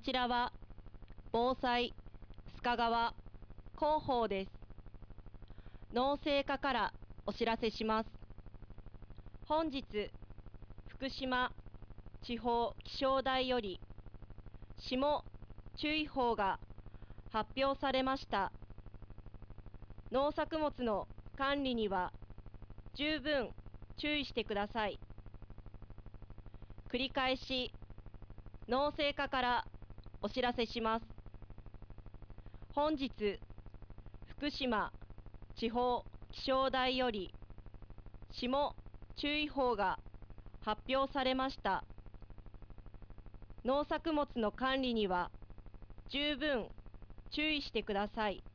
ちらは防災須賀川広報です。農政課からお知らせします。本日、福島地方気象台より霜注意報が発表されました。農作物の管理には十分注意してください。繰り返し農政課からお知らせします。本日、福島地方気象台より霜注意報が発表されました。農作物の管理には十分注意してください。